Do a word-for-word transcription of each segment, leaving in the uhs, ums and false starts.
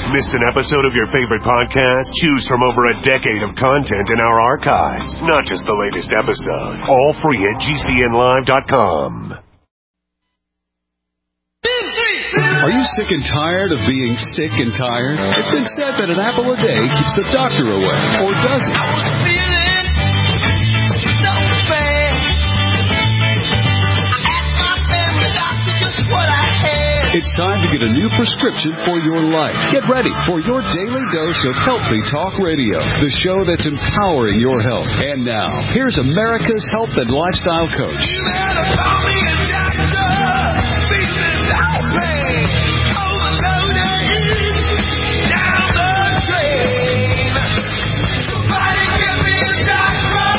Missed an episode of your favorite podcast? Choose from over a decade of content in our archives, not just the latest episode. All free at G C N live dot com. Are you sick and tired of being sick and tired? It's been said that an apple a day keeps the doctor away, or does it? I was feeling so bad. I asked my family doctor just what I had. It's time to get a new prescription for your life. Get ready for your daily dose of Healthy Talk Radio, the show that's empowering your health. And now, here's America's health and lifestyle coach. You better call me a doctor. Feeling out pain. Overloaded. Down the drain. Somebody give me a doctor.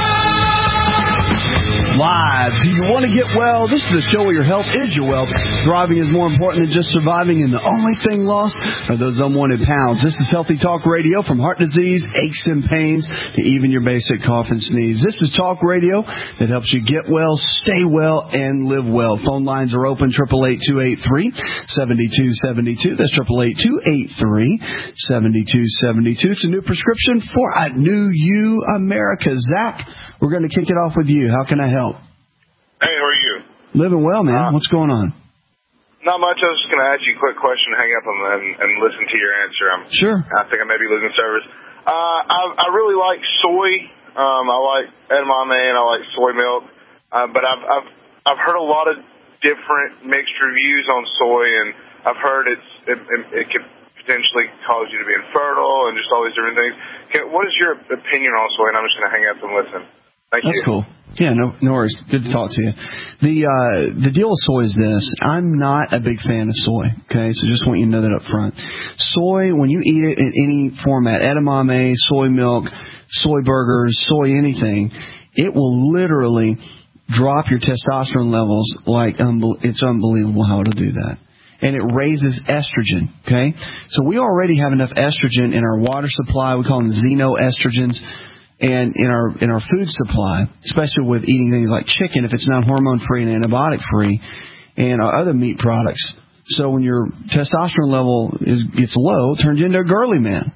Live. Do you want to get well? This is the show where your health is your wealth. Thriving is more important than just surviving, and the only thing lost are those unwanted pounds. This is Healthy Talk Radio, from heart disease, aches and pains, to even your basic cough and sneeze. This is talk radio that helps you get well, stay well, and live well. Phone lines are open, eight eight eight, two eight three, seven two seven two. That's eight eight eight, two eight three, seven two seven two. It's a new prescription for a new you, America. Zach, we're going to kick it off with you. How can I help? Hey, how are you? Living well, man. Uh, What's going on? Not much. I was just going to ask you a quick question, hang up and, and, and listen to your answer. I'm, Sure. I think I may be losing service. Uh, I, I really like soy. Um, I like edamame and I like soy milk. Uh, but I've, I've, I've heard a lot of different mixed reviews on soy, and I've heard it's, it, it, it could potentially cause you to be infertile and just all these different things. Can, what is your opinion on soy? And I'm just going to hang up and listen. Thank That's you. cool. Yeah, no, no worries. Good to talk to you. The uh, the deal with soy is this. I'm not a big fan of soy, okay? So just want you to know that up front. Soy, when you eat it in any format, edamame, soy milk, soy burgers, soy anything, it will literally drop your testosterone levels like unbe- it's unbelievable how it'll do that. And it raises estrogen, okay? So we already have enough estrogen in our water supply. We call them xenoestrogens. And in our in our food supply, especially with eating things like chicken, if it's not hormone free and antibiotic free, and our other meat products. So when your testosterone level is gets low, it turns you into a girly man.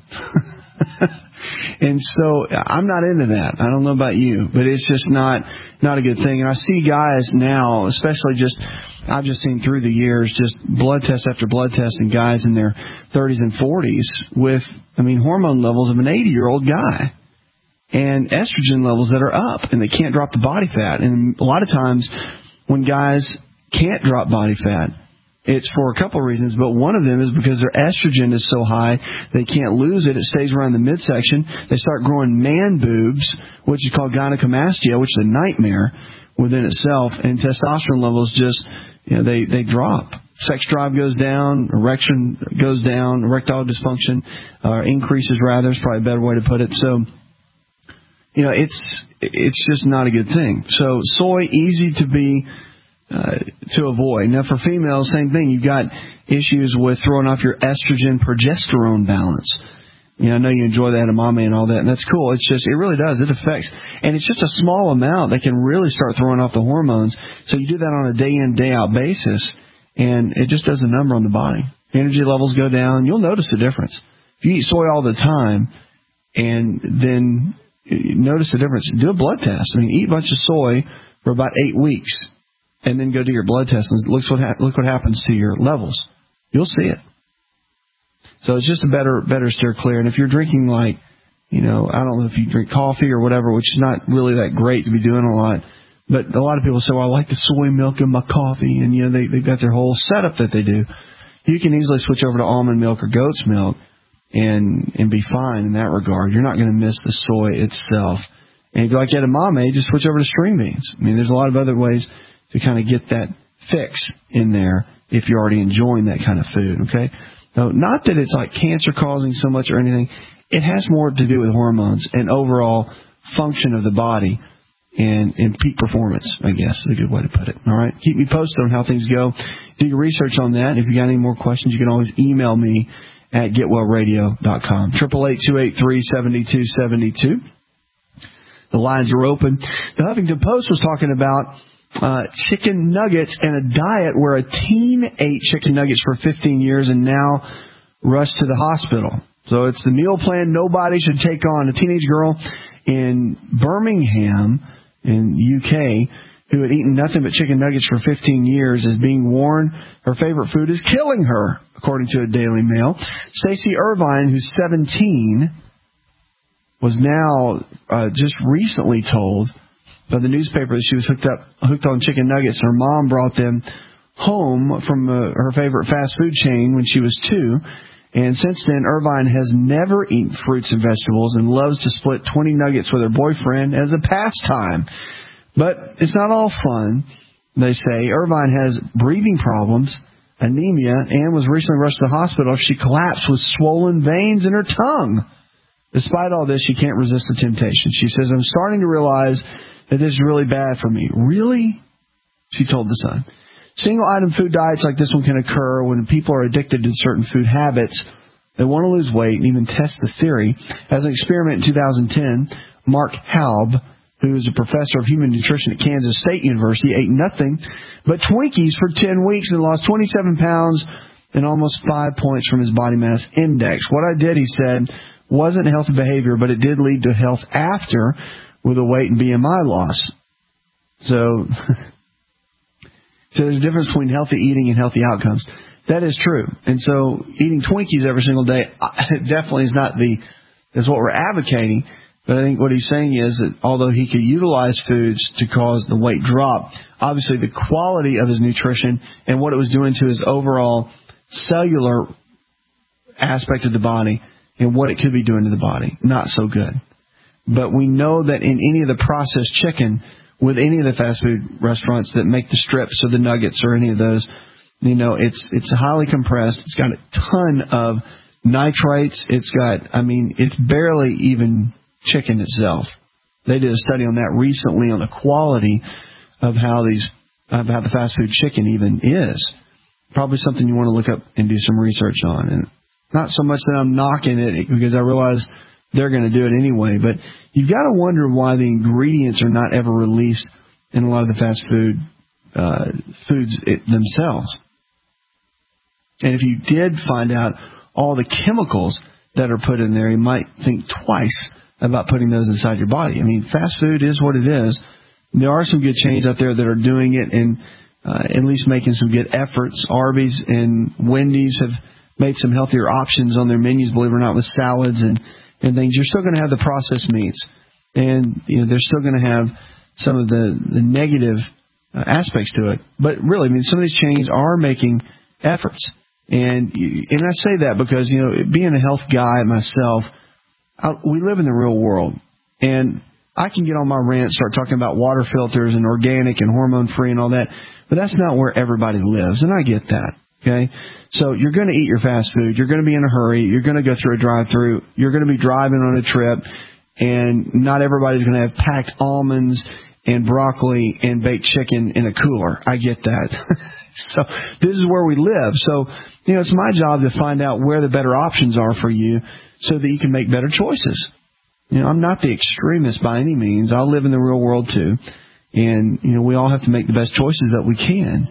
And so I'm not into that. I don't know about you, but it's just not not a good thing. And I see guys now, especially just I've just seen through the years, just blood test after blood test, and guys in their thirties and forties with, I mean, hormone levels of an eighty-year-old guy. And estrogen levels that are up, and they can't drop the body fat. And a lot of times when guys can't drop body fat, it's for a couple of reasons, but one of them is because their estrogen is so high they can't lose it. It stays around the midsection. They start growing man boobs, which is called gynecomastia, which is a nightmare within itself. And testosterone levels just, you know, they, they drop. Sex drive goes down, erection goes down, erectile dysfunction uh, increases, rather, is probably a better way to put it. So, you know, it's it's just not a good thing. So soy, easy to be uh, to avoid. Now for females, same thing. You've got issues with throwing off your estrogen progesterone balance. You know, I know you enjoy the edamame and all that, and that's cool. It's just, it really does. It affects, and it's just a small amount that can really start throwing off the hormones. So you do that on a day in, day out basis, and it just does a number on the body. Energy levels go down. You'll notice the difference. If you eat soy all the time, and then notice the difference. Do a blood test. I mean, eat a bunch of soy for about eight weeks, and then go do your blood test, and look what ha- look what happens to your levels. You'll see it. So it's just a better better steer clear. And if you're drinking, like, you know, I don't know if you drink coffee or whatever, which is not really that great to be doing a lot, but a lot of people say, well, I like the soy milk in my coffee, and you know they they've got their whole setup that they do. You can easily switch over to almond milk or goat's milk and and be fine in that regard. You're not going to miss the soy itself. And if you like edamame, just switch over to string beans. I mean, there's a lot of other ways to kind of get that fix in there if you're already enjoying that kind of food, okay? Now, not that it's like cancer-causing so much or anything. It has more to do with hormones and overall function of the body and, and peak performance, I guess is a good way to put it. All right? Keep me posted on how things go. Do your research on that. If you got any more questions, you can always email me at get well radio dot com. eight eight eight, two eight three, seven two seven two. The lines are open. The Huffington Post was talking about uh, chicken nuggets and a diet where a teen ate chicken nuggets for fifteen years, and now rushed to the hospital. So it's the meal plan nobody should take on. A teenage girl in Birmingham in the U K who had eaten nothing but chicken nuggets for fifteen years is being warned her favorite food is killing her, according to a Daily Mail. Stacey Irvine, who's seventeen, was now uh, just recently told by the newspaper that she was hooked up, hooked on chicken nuggets. Her mom brought them home from uh, her favorite fast food chain when she was two. And since then, Irvine has never eaten fruits and vegetables and loves to split twenty nuggets with her boyfriend as a pastime. But it's not all fun, they say. Irvine has breathing problems, anemia, and was recently rushed to the hospital. She collapsed with swollen veins in her tongue. Despite all this, she can't resist the temptation. She says, I'm starting to realize that this is really bad for me. Really? She told The Sun. Single-item food diets like this one can occur when people are addicted to certain food habits. They want to lose weight and even test the theory. As an experiment in two thousand ten, Mark Halb, who is a professor of human nutrition at Kansas State University, ate nothing but Twinkies for ten weeks and lost twenty-seven pounds and almost five points from his body mass index. What I did, he said, wasn't healthy behavior, but it did lead to health after with a weight and B M I loss. So... So there's a difference between healthy eating and healthy outcomes. That is true. And so eating Twinkies every single day definitely is not the, is what we're advocating. But I think what he's saying is that although he could utilize foods to cause the weight drop, obviously the quality of his nutrition and what it was doing to his overall cellular aspect of the body and what it could be doing to the body, not so good. But we know that in any of the processed chicken, with any of the fast food restaurants that make the strips or the nuggets or any of those, you know, it's it's highly compressed. It's got a ton of nitrates. It's got, I mean, it's barely even chicken itself. They did a study on that recently on the quality of how these, of how the fast food chicken even is. Probably something you want to look up and do some research on. And not so much that I'm knocking it because I realize they're going to do it anyway, but you've got to wonder why the ingredients are not ever released in a lot of the fast food uh, foods it, themselves. And if you did find out all the chemicals that are put in there, you might think twice about putting those inside your body. I mean, fast food is what it is. There are some good chains out there that are doing it and uh, at least making some good efforts. Arby's and Wendy's have made some healthier options on their menus, believe it or not, with salads and and things. You're still going to have the processed meats, and you know they're still going to have some of the, the negative uh, aspects to it. But really, I mean, some of these chains are making efforts, and and I say that because you know, being a health guy myself, I, we live in the real world, and I can get on my rant, start talking about water filters and organic and hormone free and all that, but that's not where everybody lives, and I get that. Okay, so you're going to eat your fast food. You're going to be in a hurry. You're going to go through a drive-through. You're going to be driving on a trip, and not everybody's going to have packed almonds and broccoli and baked chicken in a cooler. I get that. So this is where we live. So, you know, it's my job to find out where the better options are for you so that you can make better choices. You know, I'm not the extremist by any means. I live in the real world too, and you know, we all have to make the best choices that we can.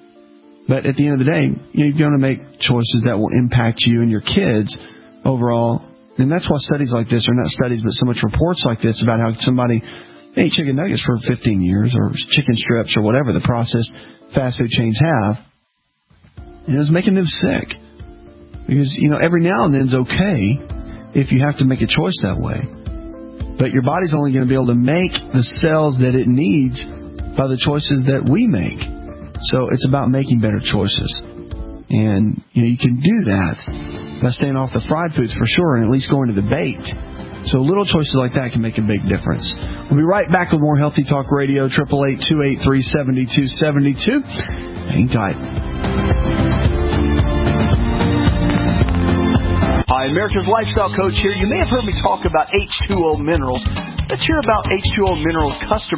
But at the end of the day, you're going to make choices that will impact you and your kids overall. And that's why studies like this, or not studies, but so much reports like this about how somebody ate chicken nuggets for fifteen years or chicken strips or whatever the processed fast food chains have. And it was making them sick. Because, you know, every now and then is okay if you have to make a choice that way. But your body's only going to be able to make the cells that it needs by the choices that we make. So it's about making better choices. And, you know, you can do that by staying off the fried foods for sure and at least going to the baked. So little choices like that can make a big difference. We'll be right back with more Healthy Talk Radio, eight eight eight, two eight three, seven two seven two. Hang tight. Hi, America's Lifestyle Coach here. You may have heard me talk about H two O Minerals. Let's hear about H two O Minerals customers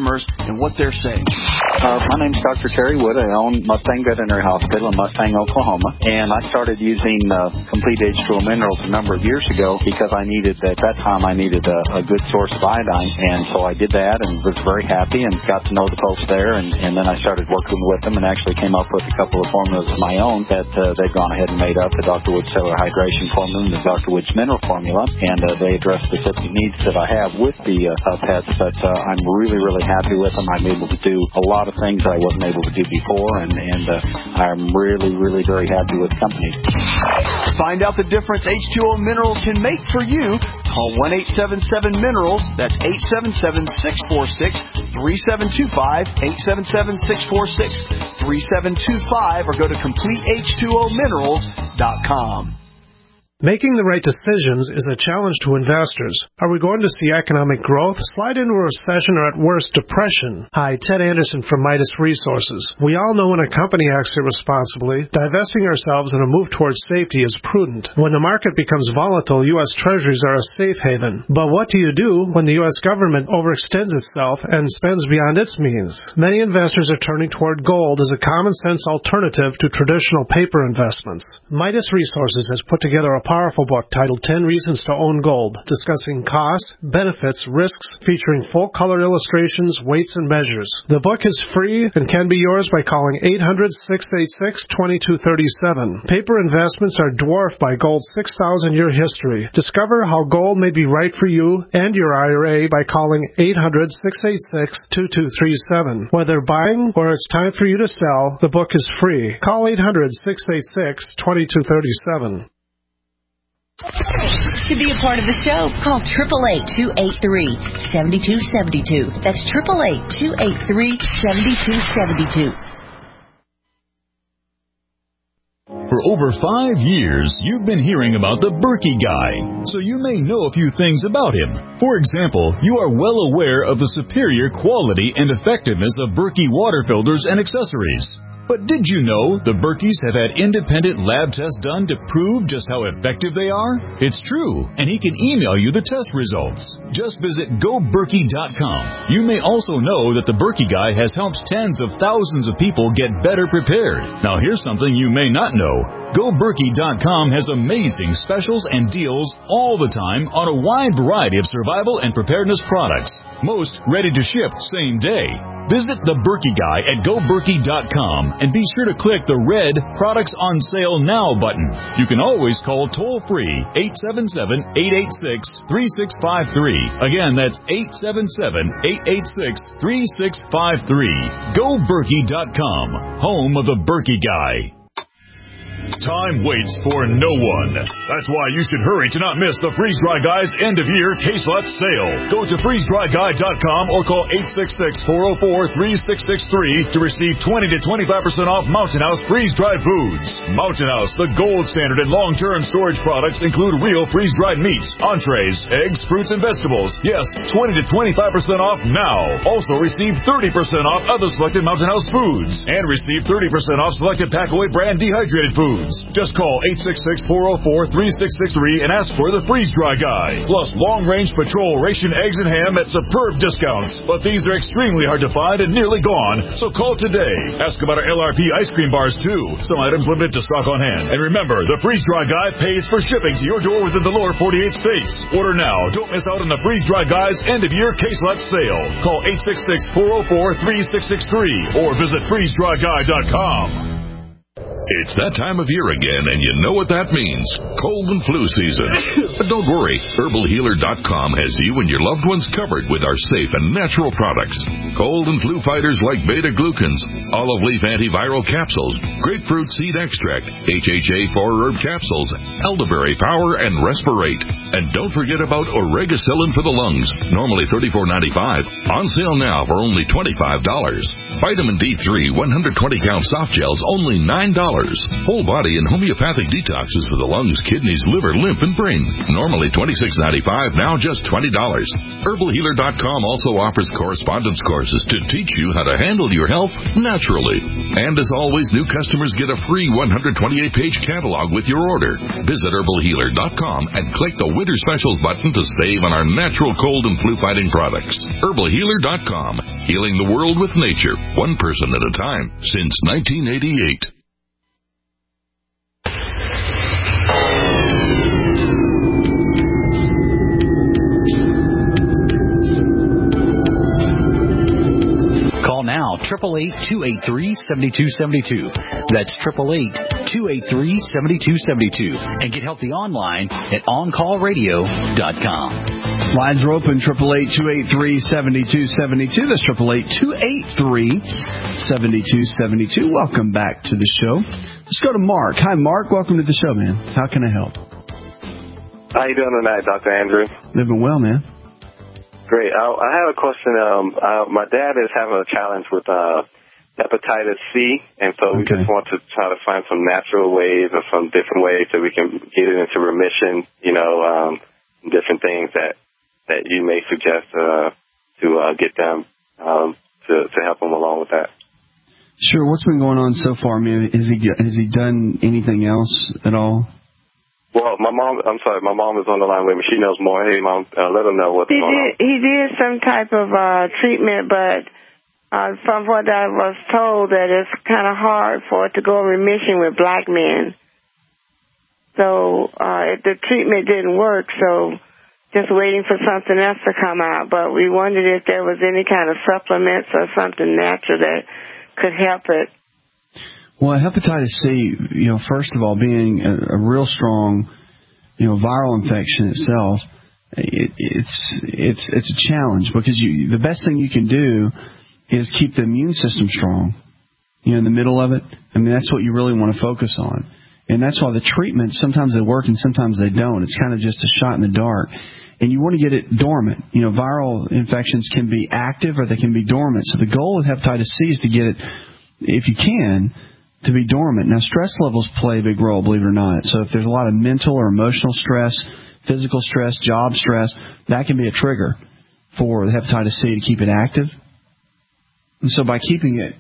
and what they're saying. Uh, my name's Doctor Terry Wood. I own Mustang Veterinary Hospital in Mustang, Oklahoma. And I started using uh, Complete H two O Minerals a number of years ago because I needed, at that time, I needed a, a good source of iodine. And so I did that and was very happy and got to know the folks there. And, and then I started working with them and actually came up with a couple of formulas of my own that uh, they've gone ahead and made up, the Doctor Wood Cellular Hydration Formula and the Doctor Wood's Mineral Formula. And uh, they address specific needs that I have with the uh, uh, pets. But uh, I'm really, really happy with them. I'm able to do a lot of things that I wasn't able to do before. And, and uh, I'm really, really very happy with the company. Find out the difference H two O Minerals can make for you. Call one eight seven seven minerals. That's eight seven seven, six four six, three seven two five, eight seven seven, six four six, three seven two five, or go to complete H two O minerals dot com. Making the right decisions is a challenge to investors. Are we going to see economic growth, slide into a recession, or at worst, depression? Hi, Ted Anderson from Midas Resources. We all know when a company acts irresponsibly, divesting ourselves in a move towards safety is prudent. When the market becomes volatile, U S Treasuries are a safe haven. But what do you do when the U S government overextends itself and spends beyond its means? Many investors are turning toward gold as a common-sense alternative to traditional paper investments. Midas Resources has put together a powerful book titled ten Reasons to Own Gold, discussing costs, benefits, risks, featuring full-color illustrations, weights, and measures. The book is free and can be yours by calling eight hundred, six eight six, two two three seven. Paper investments are dwarfed by gold's six thousand year history. Discover how gold may be right for you and your I R A by calling eight hundred, six eight six, two two three seven. Whether buying or it's time for you to sell, the book is free. Call eight hundred, six eight six, two two three seven. To be a part of the show, call eight eight eight, two eight three, seven two seven two. That's eight eight eight, two eight three, seven two seven two. For over five years, you've been hearing about the Berkey Guy, so you may know a few things about him. For example, you are well aware of the superior quality and effectiveness of Berkey water filters and accessories. But did you know the Berkeys have had independent lab tests done to prove just how effective they are? It's true, and he can email you the test results. Just visit go berkey dot com. You may also know that the Berkey Guy has helped tens of thousands of people get better prepared. Now here's something you may not know. go berkey dot com has amazing specials and deals all the time on a wide variety of survival and preparedness products. Most ready to ship same day. Visit the Berkey Guy at go berkey dot com and be sure to click the red Products on Sale Now button. You can always call toll-free eight seven seven, eight eight six, three six five three. Again, that's eight seven seven, eight eight six, three six five three. go berkey dot com, home of the Berkey Guy. Time waits for no one. That's why you should hurry to not miss the Freeze Dry Guy's end-of-year case lot sale. Go to freeze dry guy dot com or call eight six six, four oh four, three six six three to receive twenty to twenty-five percent off Mountain House freeze-dried foods. Mountain House, the gold standard in long-term storage products, include real freeze-dried meats, entrees, eggs, fruits, and vegetables. Yes, twenty to twenty-five percent off now. Also receive thirty percent off other selected Mountain House foods and receive thirty percent off selected Packaway brand dehydrated foods. Just call eight six six, four oh four, three six six three and ask for the Freeze Dry Guy. Plus long-range patrol ration eggs and ham at superb discounts. But these are extremely hard to find and nearly gone, so call today. Ask about our L R P ice cream bars, too. Some items limited to stock on hand. And remember, the Freeze Dry Guy pays for shipping to your door within the lower forty-eight states. Order now. Don't miss out on the Freeze Dry Guy's end-of-year case lot sale. Call eight six six, four oh four, three six six three or visit freeze dry guy dot com. It's that time of year again, and you know what that means. Cold and flu season. But don't worry, herbal healer dot com has you and your loved ones covered with our safe and natural products. Cold and flu fighters like beta-glucans, olive leaf antiviral capsules, grapefruit seed extract, H H A four herb capsules, elderberry power, and respirate. And don't forget about Oregacillin for the lungs, normally thirty-four ninety-five, on sale now for only twenty-five dollars. Vitamin D three one hundred twenty count soft gels, only nine dollars. dollars. Whole body and homeopathic detoxes for the lungs, kidneys, liver, lymph, and brain. Normally twenty-six ninety-five, now just twenty dollars. Herbal Healer dot com also offers correspondence courses to teach you how to handle your health naturally. And as always, new customers get a free one hundred twenty-eight page catalog with your order. Visit Herbal Healer dot com and click the Winter Specials button to save on our natural cold and flu fighting products. Herbal Healer dot com, healing the world with nature, one person at a time, since nineteen eighty-eight. Call now, eight eight eight, two eight three, seven two seven two. That's eight eight eight, two eight three, seven two seven two. And get healthy online at on call radio dot com. Lines are open, eight eight eight, two eight three, seven two seven two. That's eight eight eight, two eight three, seven two seven two. Welcome back to the show. Let's go to Mark. Hi, Mark. Welcome to the show, man. How can I help? How you doing tonight, Doctor Andrew? Living well, man. Great. I, I have a question. Um, uh, my dad is having a challenge with uh, hepatitis C, and so we Okay. just want to try to find some natural ways or some different ways that we can get it into remission, you know, um, different things that, that you may suggest uh, to uh, get them um, to, to help them along with that. Sure. What's been going on so far? I mean, has he, has he done anything else at all? Well, my mom, I'm sorry, my mom is on the line with me. She knows more. Hey, Mom, uh, let her know what's He going on. did, he did some type of uh, treatment, but uh, from what I was told, that it's kind of hard for it to go in remission with black men. So uh, the treatment didn't work, so just waiting for something else to come out. But we wondered if there was any kind of supplements or something natural that could help it. Well, hepatitis C, you know, first of all, being a, a real strong, you know, viral infection itself, it, it's it's it's a challenge because you the best thing you can do is keep the immune system strong. You know, in the middle of it. I mean, that's what you really want to focus on, and that's why the treatments sometimes they work and sometimes they don't. It's kind of just a shot in the dark, and you want to get it dormant. You know, viral infections can be active or they can be dormant. So the goal with hepatitis C is to get it, if you can, to be dormant. Now, stress levels play a big role, believe it or not. So if there's a lot of mental or emotional stress, physical stress, job stress, that can be a trigger for the hepatitis C to keep it active. And so by keeping it,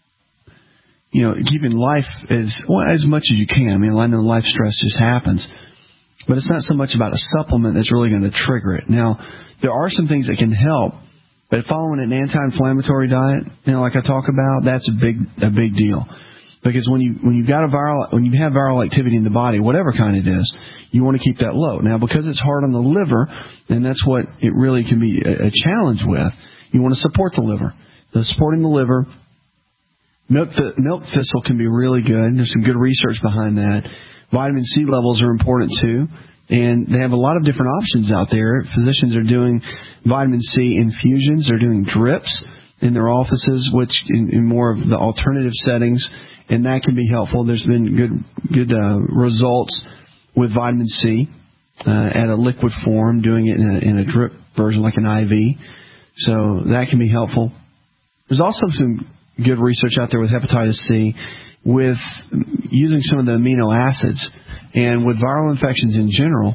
you know, keeping life as well, as much as you can. I mean, I know life stress just happens. But it's not so much about a supplement that's really going to trigger it. Now, there are some things that can help, but following an anti-inflammatory diet, you know, like I talk about, that's a big a big deal. Because when you when you've got a viral when you have viral activity in the body, whatever kind it is, you want to keep that low. Now, because it's hard on the liver, and that's what it really can be a, a challenge with, you want to support the liver. The supporting the liver, milk th- milk thistle can be really good. There's some good research behind that. Vitamin C levels are important too, and they have a lot of different options out there. Physicians are doing vitamin C infusions. They're doing drips in their offices, which in, in more of the alternative settings. And that can be helpful. There's been good good uh, results with vitamin C uh, at a liquid form, doing it in a, in a drip version like an I V. So that can be helpful. There's also some good research out there with hepatitis C with using some of the amino acids. And with viral infections in general,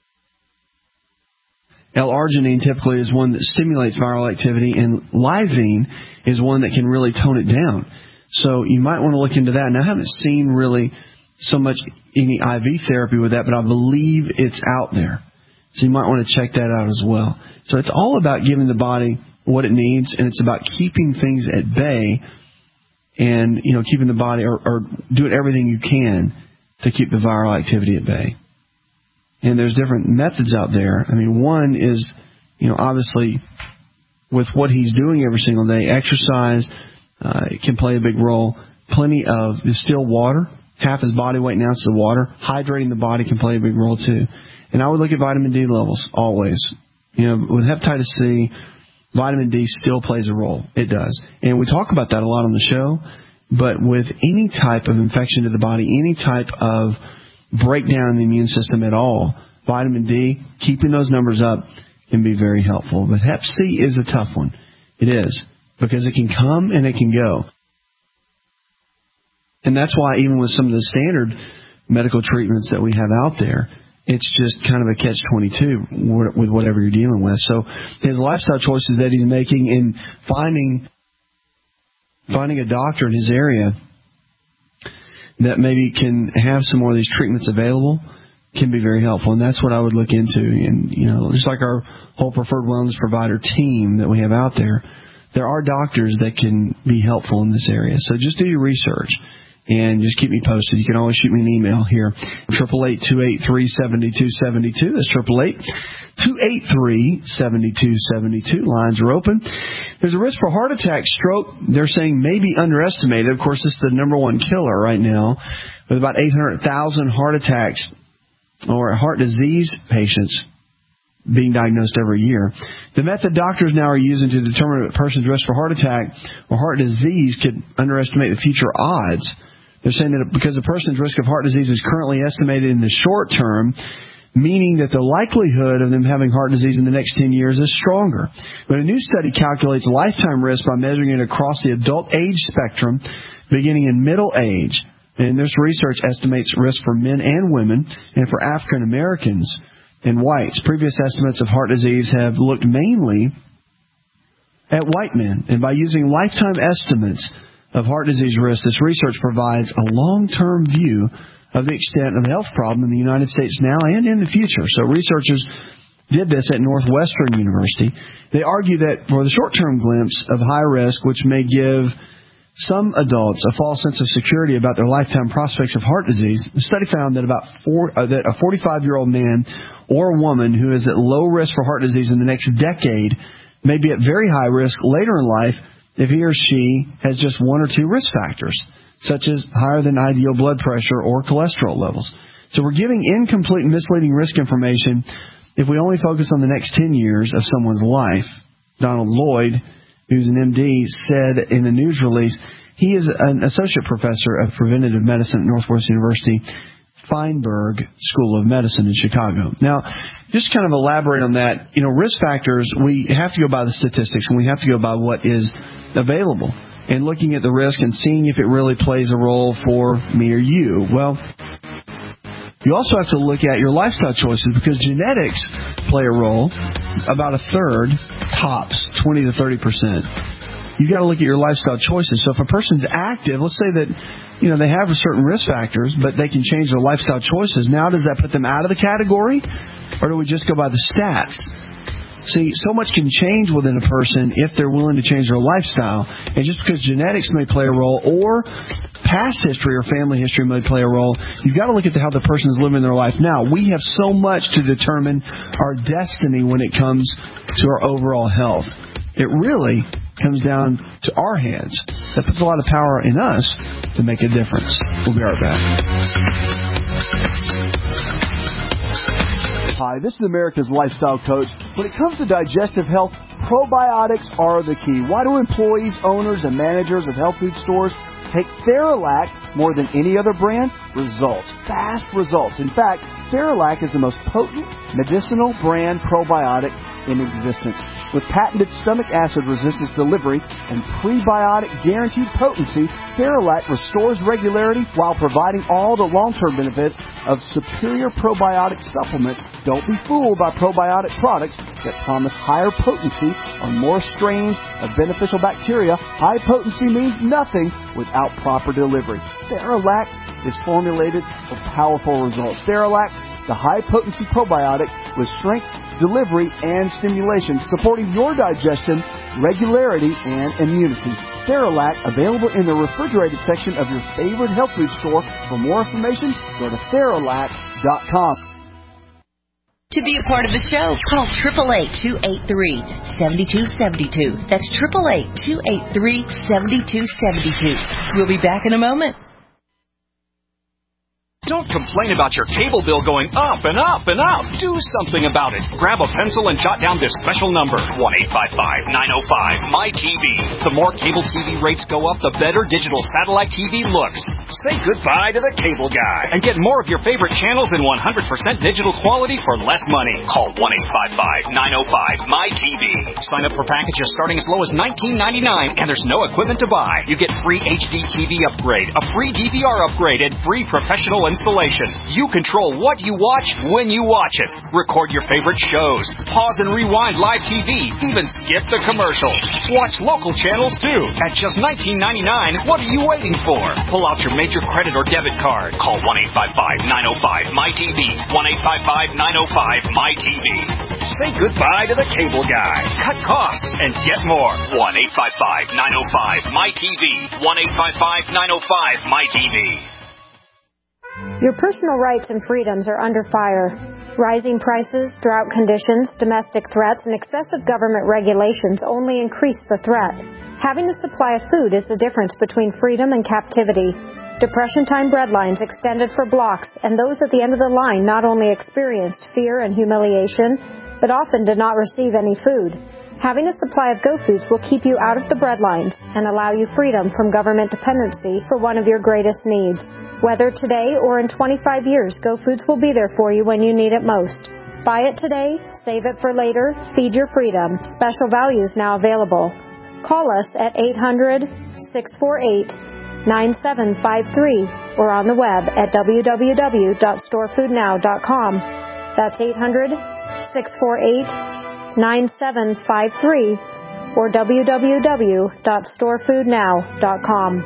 L-arginine typically is one that stimulates viral activity, and lysine is one that can really tone it down. So you might want to look into that. Now, I haven't seen really so much any I V therapy with that, but I believe it's out there. So you might want to check that out as well. So it's all about giving the body what it needs, and it's about keeping things at bay and, you know, keeping the body or, or doing everything you can to keep the viral activity at bay. And there's different methods out there. I mean, one is, you know, obviously with what he's doing every single day, exercise, Uh, it can play a big role. Plenty of distilled water, half his body weight in ounces of water. Hydrating the body can play a big role too. And I would look at vitamin D levels always. You know, with hepatitis C, vitamin D still plays a role. It does. And we talk about that a lot on the show. But with any type of infection to the body, any type of breakdown in the immune system at all, vitamin D, keeping those numbers up can be very helpful. But hep C is a tough one. It is. Because it can come and it can go. And that's why even with some of the standard medical treatments that we have out there, it's just kind of a catch twenty-two with whatever you're dealing with. So his lifestyle choices that he's making in finding finding a doctor in his area that maybe can have some more of these treatments available can be very helpful. And that's what I would look into. And, you know, just like our whole preferred wellness provider team that we have out there, there are doctors that can be helpful in this area. So just do your research and just keep me posted. You can always shoot me an email here, eight eight eight, two eight three, seven two seven two. That's eight eight eight, two eight three, seven two seven two. Lines are open. There's a risk for heart attack, stroke. They're saying maybe underestimated. Of course, this is the number one killer right now, with about eight hundred thousand heart attacks or heart disease patients being diagnosed every year. The method doctors now are using to determine if a person's risk for heart attack or heart disease could underestimate the future odds. They're saying that because a person's risk of heart disease is currently estimated in the short term, meaning that the likelihood of them having heart disease in the next ten years is stronger. But a new study calculates lifetime risk by measuring it across the adult age spectrum, beginning in middle age. And this research estimates risk for men and women and for African Americans and whites. Previous estimates of heart disease have looked mainly at white men. And by using lifetime estimates of heart disease risk, this research provides a long-term view of the extent of the health problem in the United States now and in the future. So researchers did this at Northwestern University. They argue that for the short-term glimpse of high risk, which may give some adults a false sense of security about their lifetime prospects of heart disease, the study found that about four, uh, that a forty-five-year-old man or woman who is at low risk for heart disease in the next decade may be at very high risk later in life if he or she has just one or two risk factors, such as higher than ideal blood pressure or cholesterol levels. So we're giving incomplete and misleading risk information if we only focus on the next ten years of someone's life. Donald Lloyd, who's an M D, said in a news release he is an associate professor of preventative medicine at Northwestern University Feinberg School of Medicine in Chicago. Now, just kind of elaborate on that. You know, risk factors, we have to go by the statistics and we have to go by what is available. And looking at the risk and seeing if it really plays a role for me or you. Well, you also have to look at your lifestyle choices because genetics play a role, about a third, tops, twenty to thirty percent. You've got to look at your lifestyle choices. So if a person's active, let's say that, you know, they have certain risk factors, but they can change their lifestyle choices. Now, does that put them out of the category? Or do we just go by the stats? See, so much can change within a person if they're willing to change their lifestyle. And just because genetics may play a role or past history or family history may play a role, you've got to look at how the person is living their life now. We have so much to determine our destiny when it comes to our overall health. It really comes down to our hands. That puts a lot of power in us to make a difference. We'll be right back. Hi, this is America's Lifestyle Coach. When it comes to digestive health, probiotics are the key. Why do employees, owners, and managers of health food stores take Theralac more than any other brand? Results. Fast results. In fact, Theralac is the most potent medicinal brand probiotic in existence. With patented stomach acid resistance delivery and prebiotic guaranteed potency, Theralac restores regularity while providing all the long-term benefits of superior probiotic supplements. Don't be fooled by probiotic products that promise higher potency on more strains of beneficial bacteria. High potency means nothing without proper delivery. Theralac is formulated for powerful results. Theralac, the high-potency probiotic with strength, delivery, and stimulation, supporting your digestion, regularity, and immunity. Theralac, available in the refrigerated section of your favorite health food store. For more information, go to Theralac dot com. To be a part of the show, call eight eight eight, two eight three, seven two seven two. That's eight eight eight, two eight three, seven two seven two. We'll be back in a moment. Don't complain about your cable bill going up and up and up. Do something about it. Grab a pencil and jot down this special number, one eight five five, nine oh five, M Y T V. The more cable T V rates go up, the better digital satellite T V looks. Say goodbye to the cable guy and get more of your favorite channels in one hundred percent digital quality for less money. Call one eight five five, nine oh five, M Y T V. Sign up for packages starting as low as nineteen ninety-nine, and there's no equipment to buy. You get free H D T V upgrade, a free D V R upgrade, and free professional installation. You control what you watch when you watch it. Record your favorite shows. Pause and rewind live T V. Even skip the commercials. Watch local channels too. At just nineteen ninety-nine, what are you waiting for? Pull out your major credit or debit card. Call one eight five five, nine oh five, M Y T V. one eight five five, nine oh five, M Y T V. Say goodbye to the cable guy. Cut costs and get more. one eight five five, nine oh five, M Y T V. one eight five five, nine oh five, M Y T V. Your personal rights and freedoms are under fire. Rising prices, drought conditions, domestic threats, and excessive government regulations only increase the threat. Having a supply of food is the difference between freedom and captivity. Depression-time breadlines extended for blocks, and those at the end of the line not only experienced fear and humiliation, but often did not receive any food. Having a supply of Go Foods will keep you out of the breadlines and allow you freedom from government dependency for one of your greatest needs. Whether today or in twenty-five years, Go Foods will be there for you when you need it most. Buy it today, save it for later, feed your freedom. Special values now available. Call us at eight hundred, six four eight, nine seven five three or on the web at w w w dot store food now dot com. That's eight hundred, six four eight, nine seven five three or w w w dot store food now dot com.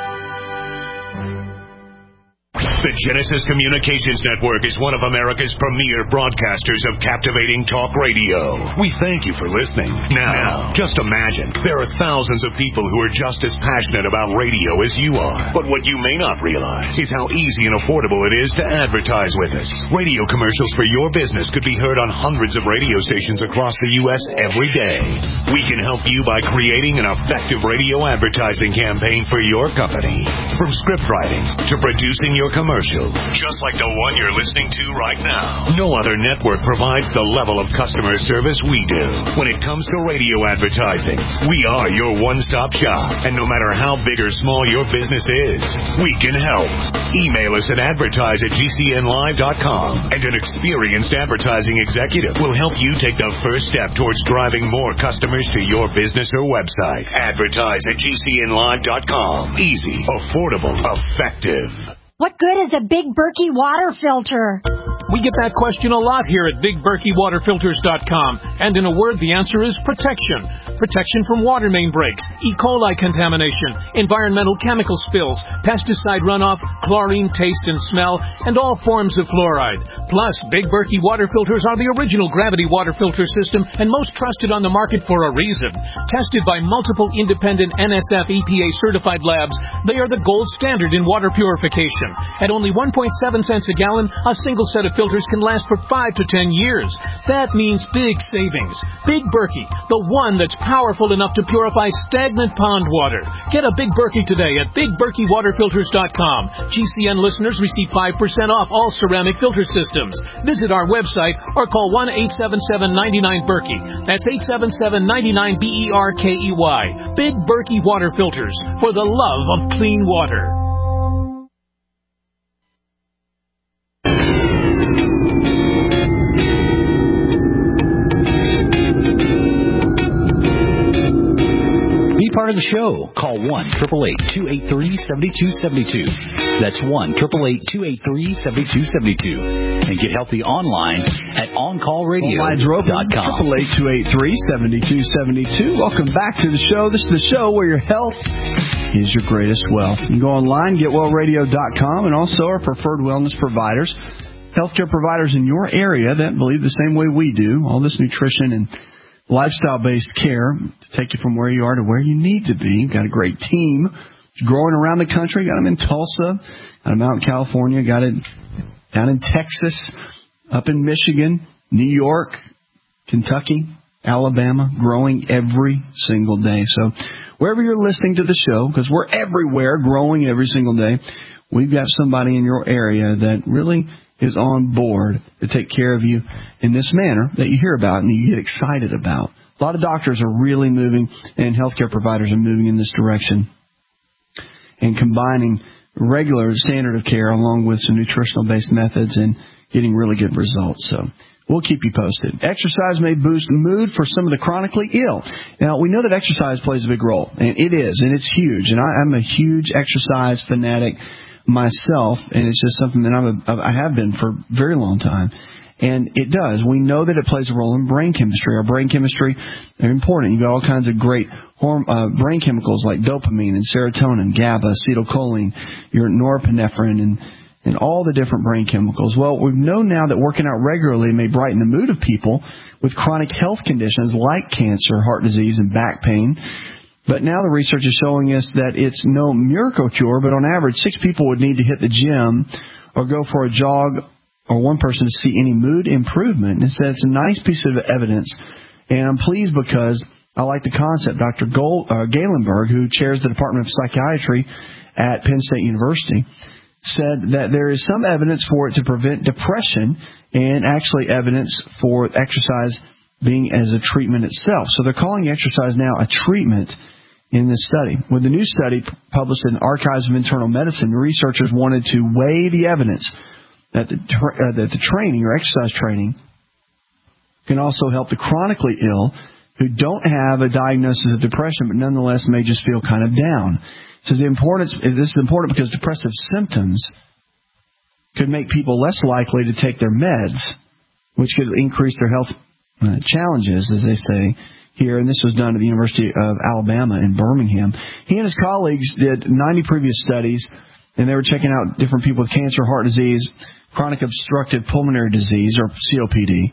The Genesis Communications Network is one of America's premier broadcasters of captivating talk radio. We thank you for listening. Now, just imagine, there are thousands of people who are just as passionate about radio as you are. But what you may not realize is how easy and affordable it is to advertise with us. Radio commercials for your business could be heard on hundreds of radio stations across the U S every day. We can help you by creating an effective radio advertising campaign for your company. From script writing to producing your commercial. Just like the one you're listening to right now. No other network provides the level of customer service we do. When it comes to radio advertising, we are your one-stop shop. And no matter how big or small your business is, we can help. Email us at advertise at g c n live dot com, and an experienced advertising executive will help you take the first step towards driving more customers to your business or website. Advertise at g c n live dot com. Easy, affordable, effective. What good is a Big Berkey water filter? We get that question a lot here at big berkey water filters dot com. And in a word, the answer is protection. Protection from water main breaks, E. coli contamination, environmental chemical spills, pesticide runoff, chlorine taste and smell, and all forms of fluoride. Plus, Big Berkey water filters are the original gravity water filter system and most trusted on the market for a reason. Tested by multiple independent N S F E P A certified labs, they are the gold standard in water purification. At only one point seven cents a gallon, a single set of filters can last for five to ten years. That means big savings. Big Berkey, the one that's powerful enough to purify stagnant pond water. Get a Big Berkey today at big berkey water filters dot com. G C N listeners receive five percent off all ceramic filter systems. Visit our website or call one eight seven seven, nine nine, Berkey. That's eight seven seven, nine nine, B E R K E Y. Big Berkey water filters, for the love of clean water. Part of the show. Call one eight eight eight, two eight three, seven two seven two. That's one eight eight eight, two eight three, seven two seven two. And get healthy online at on call radio dot com. eight eight eight, two eight three, seven two seven two. Welcome back to the show. This is the show where your health is your greatest wealth. You can go online, get well radio dot com, and also our preferred wellness providers, healthcare providers in your area that believe the same way we do. All this nutrition and lifestyle-based care to take you from where you are to where you need to be. Got a great team growing around the country. Got them in Tulsa, got them out in California, got it down in Texas, up in Michigan, New York, Kentucky, Alabama, growing every single day. So wherever you're listening to the show, because we're everywhere growing every single day, we've got somebody in your area that really is on board to take care of you in this manner that you hear about and you get excited about. A lot of doctors are really moving, and healthcare providers are moving in this direction and combining regular standard of care along with some nutritional-based methods and getting really good results. So we'll keep you posted. Exercise may boost mood for some of the chronically ill. Now, we know that exercise plays a big role, and it is, and it's huge. And I, I'm a huge exercise fanatic myself, and it's just something that I'm a, I have been for a very long time. And it does. We know that it plays a role in brain chemistry. Our brain chemistry are important. You've got all kinds of great horm- uh, brain chemicals like dopamine and serotonin, GABA, acetylcholine, your norepinephrine, and, and all the different brain chemicals. Well, we know now that working out regularly may brighten the mood of people with chronic health conditions like cancer, heart disease, and back pain. But now the research is showing us that it's no miracle cure, but on average, six people would need to hit the gym or go for a jog or one person to see any mood improvement. And so it's a nice piece of evidence. And I'm pleased because I like the concept. Doctor Gold, uh, Galenberg, who chairs the Department of Psychiatry at Penn State University, said that there is some evidence for it to prevent depression and actually evidence for exercise being as a treatment itself. So they're calling exercise now a treatment in this study. With the new study published in Archives of Internal Medicine, the researchers wanted to weigh the evidence that the, tra- uh, that the training or exercise training can also help the chronically ill who don't have a diagnosis of depression but nonetheless may just feel kind of down. So the importance, this is important because depressive symptoms could make people less likely to take their meds, which could increase their health uh, challenges, as they say here. And this was done at the University of Alabama in Birmingham. He and his colleagues did ninety previous studies, and they were checking out different people with cancer, heart disease, chronic obstructive pulmonary disease, or C O P D,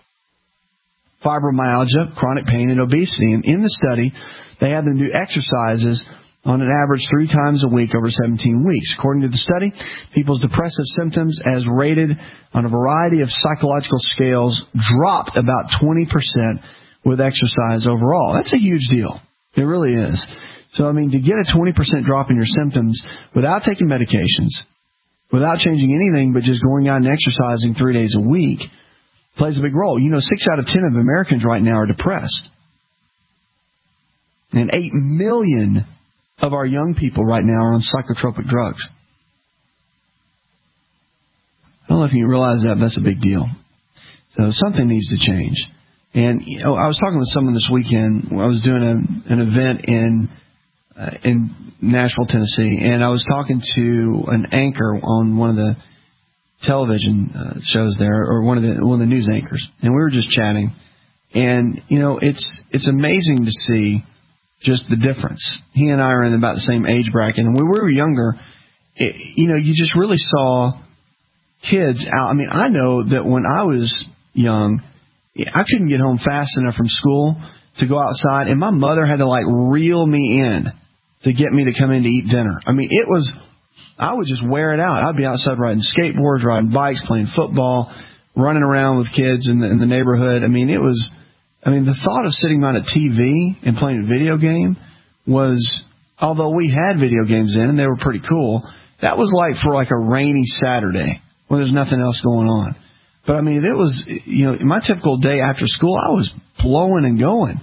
fibromyalgia, chronic pain, and obesity. And in the study, they had them do exercises on an average three times a week over seventeen weeks. According to the study, people's depressive symptoms, as rated on a variety of psychological scales, dropped about twenty percent with exercise overall. That's a huge deal. It really is. So, I mean, to get a twenty percent drop in your symptoms without taking medications, without changing anything but just going out and exercising three days a week, plays a big role. You know, six out of ten of Americans right now are depressed. And eight million of our young people right now are on psychotropic drugs. I don't know if you realize that, but that's a big deal. So something needs to change. And, you know, I was talking with someone this weekend. I was doing a, an event in uh, in Nashville, Tennessee, and I was talking to an anchor on one of the television uh, shows there, or one of the one of the news anchors, and we were just chatting. And, you know, it's it's amazing to see just the difference. He and I are in about the same age bracket, and when we were younger, it, you know, you just really saw kids out. I mean, I know that when I was young, I couldn't get home fast enough from school to go outside, and my mother had to, like, reel me in to get me to come in to eat dinner. I mean, it was, I would just wear it out. I'd be outside riding skateboards, riding bikes, playing football, running around with kids in the, in the neighborhood. I mean, it was, I mean, the thought of sitting on a T V and playing a video game was, although we had video games in and they were pretty cool, that was like for like a rainy Saturday when there's nothing else going on. But, I mean, it was, you know, my typical day after school, I was blowing and going.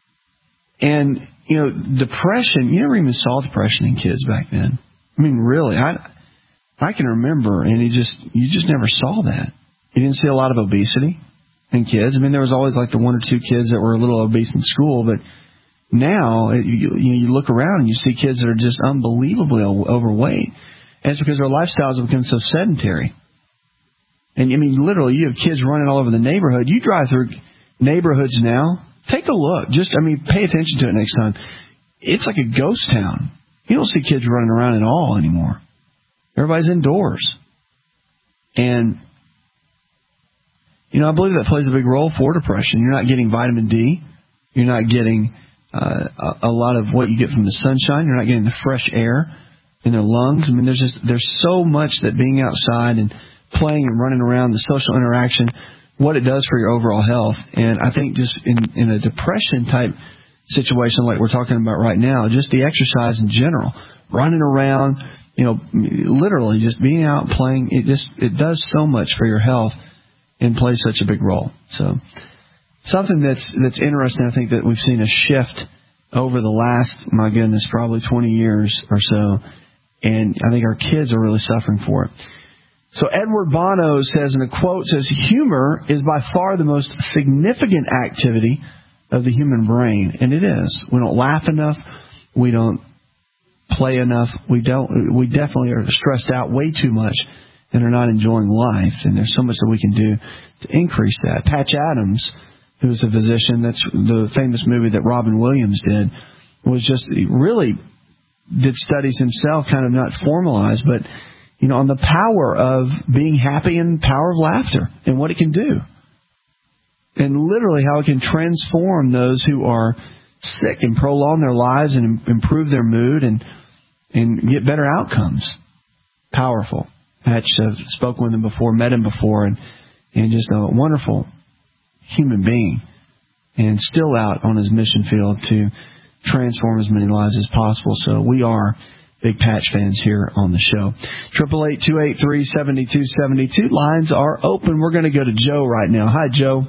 And, you know, depression, you never even saw depression in kids back then. I mean, really, I I can remember, and you just you just never saw that. You didn't see a lot of obesity in kids. I mean, there was always like the one or two kids that were a little obese in school, but now you, you, you look around and you see kids that are just unbelievably overweight. And it's because their lifestyles have become so sedentary. And, I mean, literally, you have kids running all over the neighborhood. You drive through neighborhoods now, take a look. Just, I mean, pay attention to it next time. It's like a ghost town. You don't see kids running around at all anymore. Everybody's indoors. And, you know, I believe that plays a big role for depression. You're not getting vitamin D. You're not getting uh, a, a lot of what you get from the sunshine. You're not getting the fresh air in their lungs. I mean, there's just there's so much that being outside and playing and running around, the social interaction, what it does for your overall health. And I think just in, in a depression-type situation like we're talking about right now, just the exercise in general, running around, you know, literally just being out playing, it just it does so much for your health and plays such a big role. So something that's that's interesting, I think that we've seen a shift over the last, my goodness, probably twenty years or so, and I think our kids are really suffering for it. So Edward Bono says, in a quote, says, humor is by far the most significant activity of the human brain. And it is. We don't laugh enough. We don't play enough. We don't. We definitely are stressed out way too much and are not enjoying life. And there's so much that we can do to increase that. Patch Adams, who's a physician, that's the famous movie that Robin Williams did, was just really did studies himself, kind of not formalized, but you know, on the power of being happy and power of laughter and what it can do. And literally how it can transform those who are sick and prolong their lives and improve their mood and and get better outcomes. Powerful. Patch, I've spoken with him before, met him before, and, and just a wonderful human being. And still out on his mission field to transform as many lives as possible. So we are big Patch fans here on the show. eight eight eight, two eight three, seven two seven two. Lines are open. We're going to go to Joe right now. Hi, Joe.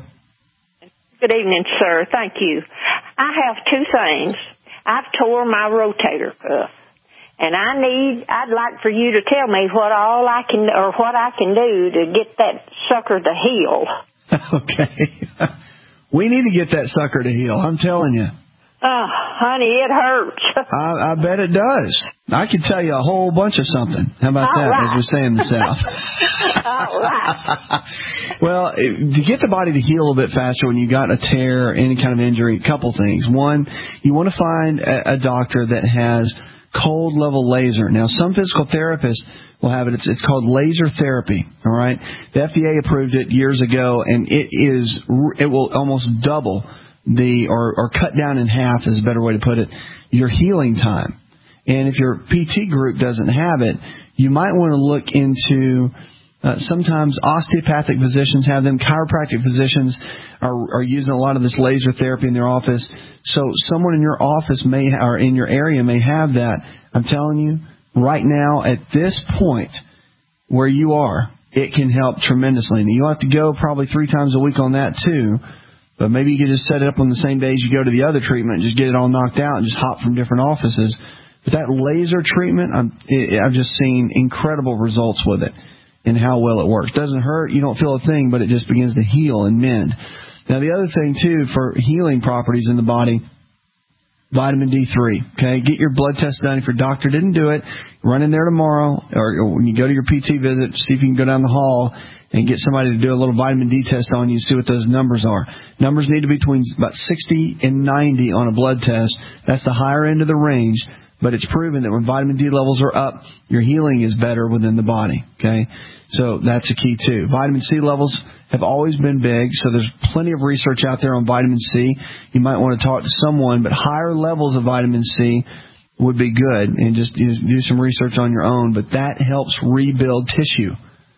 Good evening, sir. Thank you. I have two things. I've tore my rotator cuff, and I need, I'd like for you to tell me what all I can, or what I can do to get that sucker to heal. Okay. We need to get that sucker to heal. I'm telling you. Oh, honey, it hurts. I, I bet it does. I could tell you a whole bunch of something. How about All that, right. as we say in the South? All right. Well, to get the body to heal a little bit faster when you got a tear, any kind of injury, a couple things. One, you want to find a, a doctor that has cold level laser. Now, some physical therapists will have it. It's, it's called laser therapy. All right. The F D A approved it years ago, and it is it will almost double the or, or cut down in half is a better way to put it, your healing time. And if your P T group doesn't have it, you might want to look into uh, sometimes osteopathic physicians have them. Chiropractic physicians are, are using a lot of this laser therapy in their office. So someone in your office may or in your area may have that. I'm telling you, right now at this point where you are, it can help tremendously. And you'll have to go probably three times a week on that too. But maybe you could just set it up on the same days you go to the other treatment and just get it all knocked out and just hop from different offices. But that laser treatment, I'm, I've just seen incredible results with it and how well it works. Doesn't hurt, you don't feel a thing, but it just begins to heal and mend. Now, the other thing, too, for healing properties in the body, vitamin D three. Okay, get your blood test done. If your doctor didn't do it, run in there tomorrow, or, or when you go to your P T visit, see if you can go down the hall and get somebody to do a little vitamin D test on you, see what those numbers are. Numbers need to be between about sixty and ninety on a blood test. That's the higher end of the range, but it's proven that when vitamin D levels are up, your healing is better within the body. Okay, so that's a key too. Vitamin C levels have always been big, so there's plenty of research out there on vitamin C. You might want to talk to someone, but higher levels of vitamin C would be good, and just you know, do some research on your own, but that helps rebuild tissue.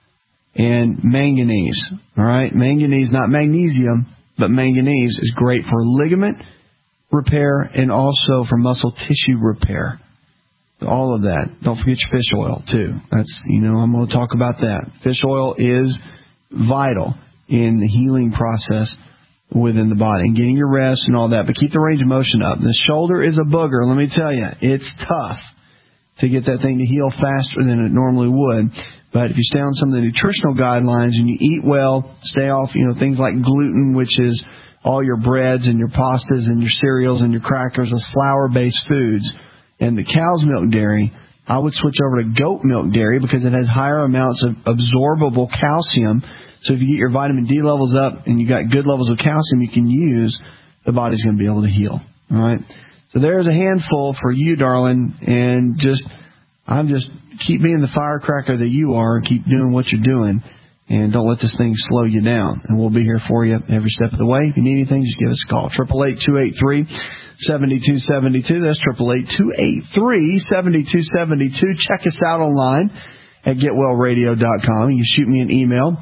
And manganese, all right? Manganese, not magnesium, but manganese is great for ligament repair and also for muscle tissue repair. All of that. Don't forget your fish oil, too. That's, you know, I'm going to talk about that. Fish oil is vital in the healing process within the body and getting your rest and all that. But keep the range of motion up. The shoulder is a booger. Let me tell you, it's tough to get that thing to heal faster than it normally would. But if you stay on some of the nutritional guidelines and you eat well, stay off, you know, things like gluten, which is all your breads and your pastas and your cereals and your crackers, those flour-based foods, and the cow's milk dairy, I would switch over to goat milk dairy because it has higher amounts of absorbable calcium. So if you get your vitamin D levels up and you got good levels of calcium you can use, the body's going to be able to heal. All right? So there's a handful for you, darling, and just I'm just keep being the firecracker that you are and keep doing what you're doing, and don't let this thing slow you down. And we'll be here for you every step of the way. If you need anything, just give us a call. eight eight eight, two eight three, seven two seven two. That's eight eight eight, two eight three, seven two seven two. Check us out online at get well radio dot com. You can shoot me an email.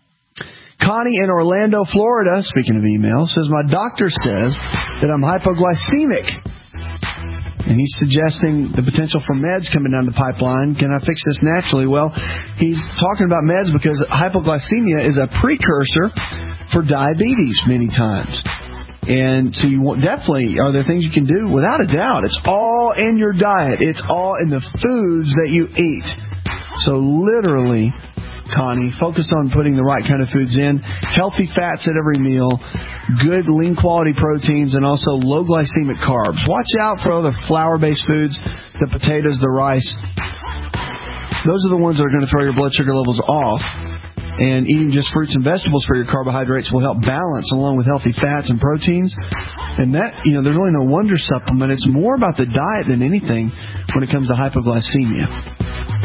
Connie in Orlando, Florida, speaking of email, says, my doctor says that I'm hypoglycemic. And he's suggesting the potential for meds coming down the pipeline. Can I fix this naturally? Well, he's talking about meds because hypoglycemia is a precursor for diabetes many times. And so you want, definitely, are there things you can do? Without a doubt. It's all in your diet. It's all in the foods that you eat. So literally, Connie, focus on putting the right kind of foods in, healthy fats at every meal, good lean quality proteins, and also low glycemic carbs. Watch out for other flour-based foods, the potatoes, the rice. Those are the ones that are going to throw your blood sugar levels off. And eating just fruits and vegetables for your carbohydrates will help balance along with healthy fats and proteins. And that, you know, there's really no wonder supplement. It's more about the diet than anything when it comes to hypoglycemia.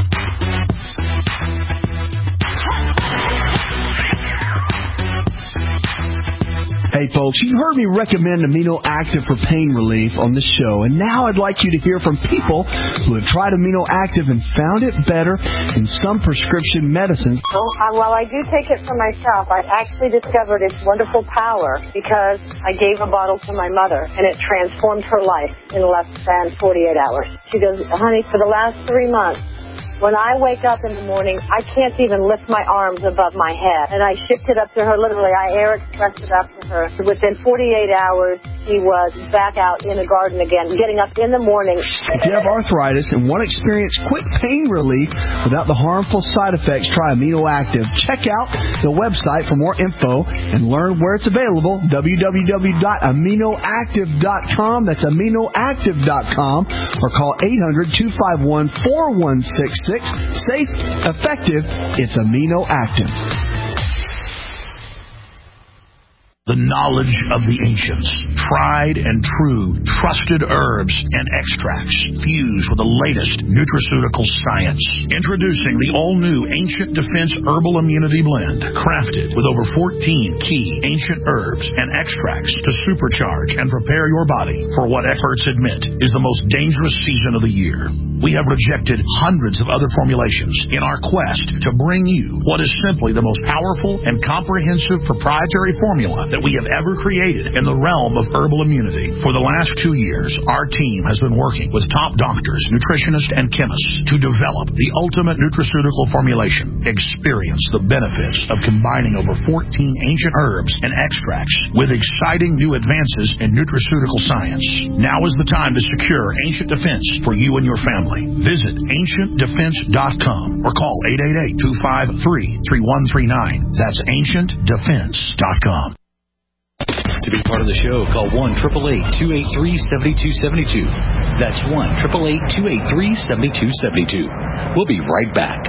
Hey, folks, you've heard me recommend Amino Active for pain relief on the show, and now I'd like you to hear from people who have tried Amino Active and found it better than some prescription medicines. Well, uh, while I do take it for myself, I actually discovered its wonderful power because I gave a bottle to my mother, and it transformed her life in less than forty-eight hours. She goes, honey, for the last three months, when I wake up in the morning, I can't even lift my arms above my head. And I shipped it up to her, literally. I air expressed it up to her. Within forty-eight hours, she was back out in the garden again, getting up in the morning. If you have arthritis and want to experience quick pain relief without the harmful side effects, try Amino Active. Check out the website for more info and learn where it's available, w w w dot amino active dot com. That's amino active dot com. Or call eight hundred, two five one, four one six six. Safe, effective, it's Amino Active. The knowledge of the ancients, tried and true, trusted herbs and extracts fused with the latest nutraceutical science. Introducing the all-new Ancient Defense Herbal Immunity Blend, crafted with over fourteen key ancient herbs and extracts to supercharge and prepare your body for what experts admit is the most dangerous season of the year. We have rejected hundreds of other formulations in our quest to bring you what is simply the most powerful and comprehensive proprietary formula that we have ever created in the realm of herbal immunity. For the last two years, our team has been working with top doctors, nutritionists, and chemists to develop the ultimate nutraceutical formulation. Experience the benefits of combining over fourteen ancient herbs and extracts with exciting new advances in nutraceutical science. Now is the time to secure Ancient Defense for you and your family. Visit ancient defense dot com or call eight eight eight, two five three, three one three nine. That's ancient defense dot com. To be part of the show, call one eight eight eight, two eight three, seven two seven two. That's one eight eight eight, two eight three, seven two seven two. We'll be right back.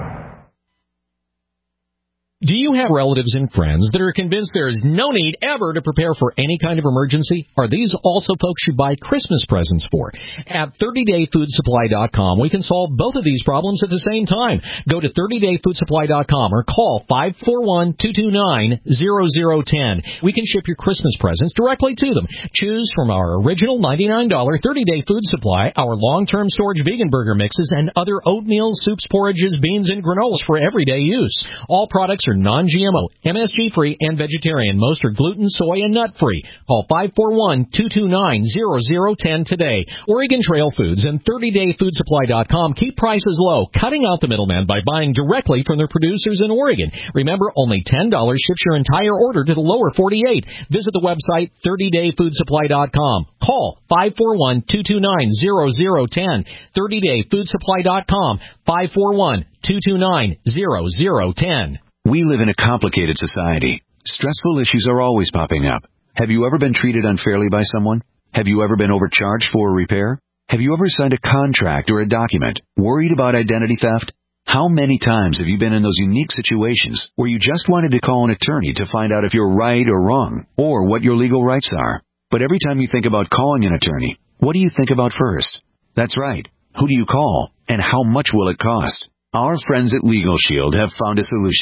Do you have relatives and friends that are convinced there is no need ever to prepare for any kind of emergency? Are these also folks you buy Christmas presents for? At thirty day food supply dot com, we can solve both of these problems at the same time. Go to thirty day food supply dot com or call five four one, two two nine, zero zero one zero. We can ship your Christmas presents directly to them. Choose from our original ninety-nine dollars thirty day food supply, our long-term storage vegan burger mixes, and other oatmeal, soups, porridges, beans, and granolas for everyday use. All products are non-G M O, M S G-free, and vegetarian. Most are gluten, soy, and nut-free. Call five four one, two two nine, zero zero one zero today. Oregon Trail Foods and thirty day food supply dot com keep prices low, cutting out the middleman by buying directly from their producers in Oregon. Remember, only ten dollars ships your entire order to the lower forty-eight. Visit the website thirty day food supply dot com. Call five four one, two two nine, zero zero one zero. thirty day food supply dot com, five four one, two two nine, zero zero one zero. We live in a complicated society. Stressful issues are always popping up. Have you ever been treated unfairly by someone? Have you ever been overcharged for a repair? Have you ever signed a contract or a document worried about identity theft? How many times have you been in those unique situations where you just wanted to call an attorney to find out if you're right or wrong, or what your legal rights are? But every time you think about calling an attorney, what do you think about first? That's right. Who do you call, and how much will it cost? Our friends at Legal Shield have found a solution.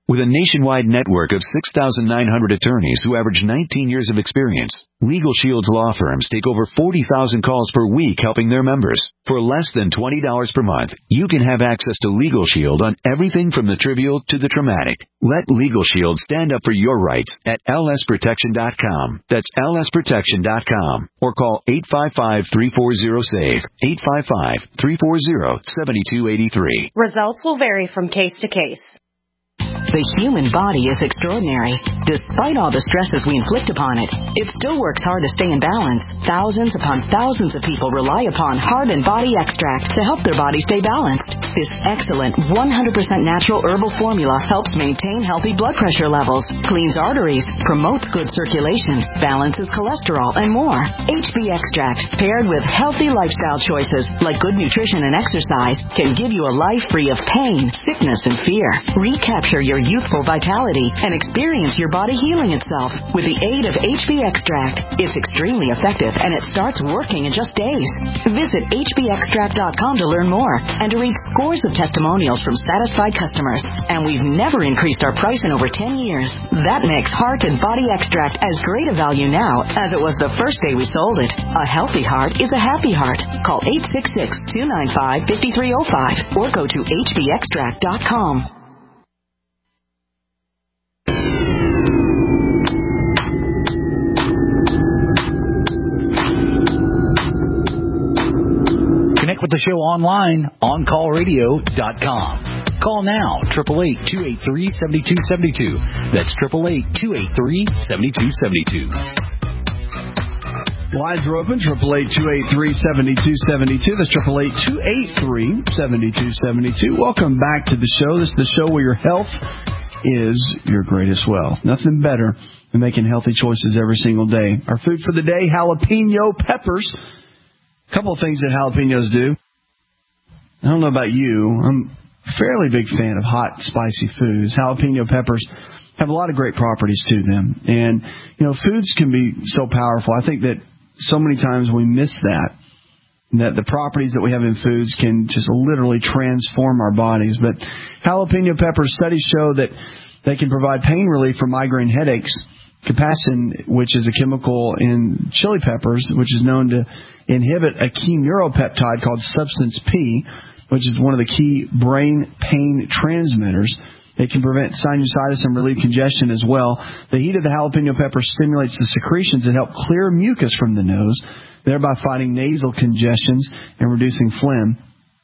With a nationwide network of six thousand nine hundred attorneys who average nineteen years of experience, Legal Shield's law firms take over forty thousand calls per week helping their members. For less than twenty dollars per month, you can have access to Legal Shield on everything from the trivial to the traumatic. Let Legal Shield stand up for your rights at L S protection dot com. That's L S protection dot com. Or call eight five five, three four zero, S A V E, eight five five, three four zero, seven two eight three. Results will vary from case to case. The human body is extraordinary. Despite all the stresses we inflict upon it, it still works hard to stay in balance. Thousands upon thousands of people rely upon Heart and Body Extract to help their body stay balanced. This excellent one hundred percent natural herbal formula helps maintain healthy blood pressure levels, cleans arteries, promotes good circulation, balances cholesterol, and more. H B Extract, paired with healthy lifestyle choices like good nutrition and exercise, can give you a life free of pain, sickness, and fear. Recapture your youthful vitality and experience your body healing itself with the aid of H B Extract. It's extremely effective and it starts working in just days. Visit H B extract dot com to learn more and to read scores of testimonials from satisfied customers. And we've never increased our price in over ten years. That makes Heart and Body Extract as great a value now as it was the first day we sold it. A healthy heart is a happy heart. Call eight six six, two nine five, five three zero five or go to H B extract dot com. Connect with the show online, on call radio dot com. Call now, eight eight eight, two eight three, seven two seven two. That's eight eight eight, two eight three, seven two seven two. Lines are open, eight eight eight, two eight three, seven two seven two. That's eight eight eight, two eight three, seven two seven two. Welcome back to the show. This is the show where your health is your greatest wealth. Nothing better than making healthy choices every single day. Our food for the day, jalapeno peppers. A couple of things that jalapenos do. I don't know about you. I'm a fairly big fan of hot, spicy foods. Jalapeno peppers have a lot of great properties to them. And, you know, foods can be so powerful. I think that so many times we miss that, that the properties that we have in foods can just literally transform our bodies. But jalapeno peppers, studies show that they can provide pain relief for migraine headaches. Capsaicin, which is a chemical in chili peppers, which is known to inhibit a key neuropeptide called substance P, which is one of the key brain pain transmitters. It can prevent sinusitis and relieve congestion as well. The heat of the jalapeno pepper stimulates the secretions that help clear mucus from the nose, thereby fighting nasal congestions and reducing phlegm.